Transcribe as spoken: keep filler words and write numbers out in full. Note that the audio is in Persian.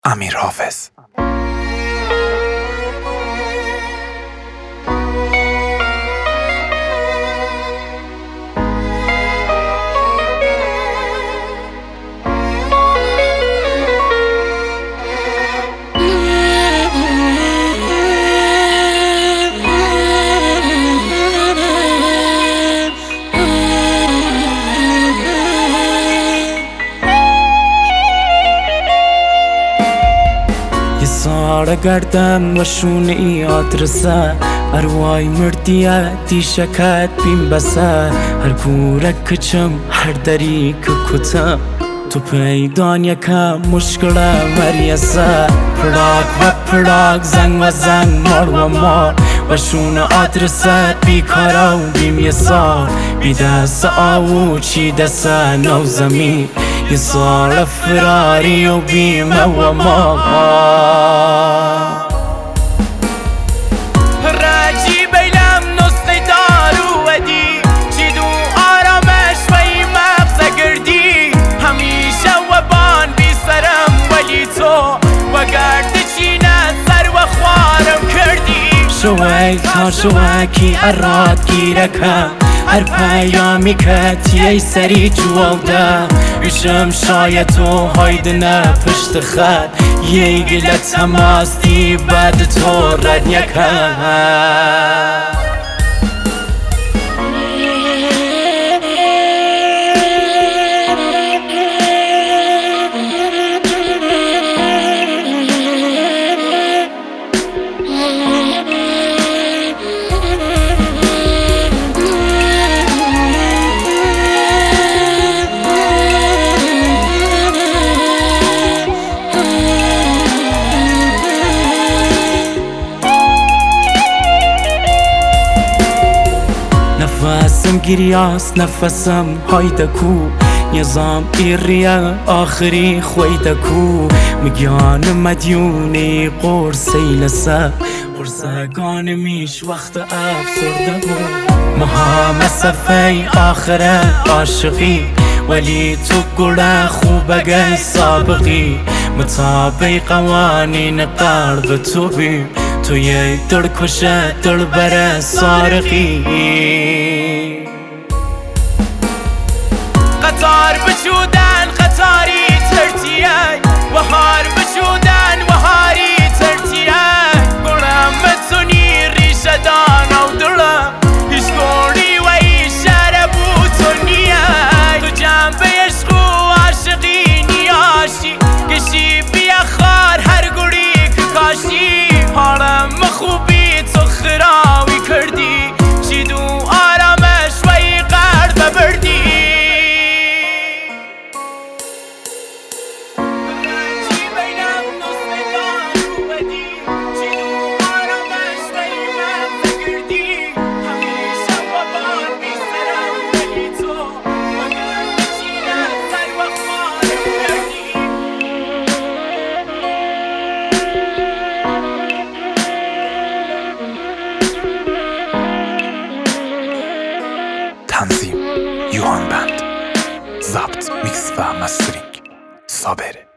امیر حافظ. ساړه گردم و شونه ای آدرسه اروای مردیه دیشکت بیم بسه هر گوره کچم هر دری که کتم تو پیدان یکم مشکل مریسه پراک و پراک زنگ و زنگ مار و مار و شونه آدرسه بیکارا و بیم یه سال بی دست آو چی دست نو زمین یه سال فراری و بیمه و ما راجی بیلم نسخه دارو ودی چی دو آرامش و ای مغز گردی همیشه و بان بی سرم ولی تو و گرد چینه سر و خوارم کردی شوی تا شوکی اراد گیرکم هر پیامی که تیه سری جوالده ویشم شاید تو هایدنه پشت خط یه گله تماستی بعد تو رد یکم نفسم گریاست نفسم هایدکو نظام ایریه آخری خویدکو میگیان مدیونی قرصی لسه قرصگان میش وقت افسرده بود مها مسافه آخره عاشقی ولی تو گله خوبه سابقی مطابق قوانین قلب تو بی تو یه دل کشه دل بره سارقی قطار بچودن قطاری ترتیه و هار بچودن و هاری ترتیه گلم متونی ریشه دان و دلم هیچ گولی و ای شربو تو نیه تو جنبه عشق و عاشقی نیاشی کشی بیا خار هر گولی که کاشی حالم خوبی تو خراوی کردی چی دو آرامش و ای قرد بردی تنظیم یوهان بند، ضبط میکس و مسترینگ صابره.